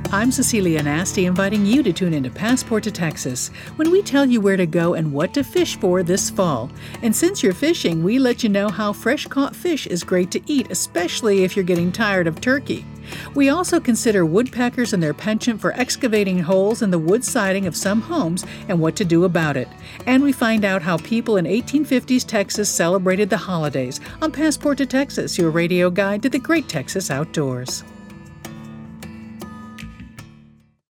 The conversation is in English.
I'm Cecilia Nasty, inviting you to tune into Passport to Texas, when we tell you where to go and what to fish for this fall. And since you're fishing, we let you know how fresh-caught fish is great to eat, especially if you're getting tired of turkey. We also consider woodpeckers and their penchant for excavating holes in the wood siding of some homes and what to do about it. And we find out how people in 1850s Texas celebrated the holidays on Passport to Texas, your radio guide to the great Texas outdoors.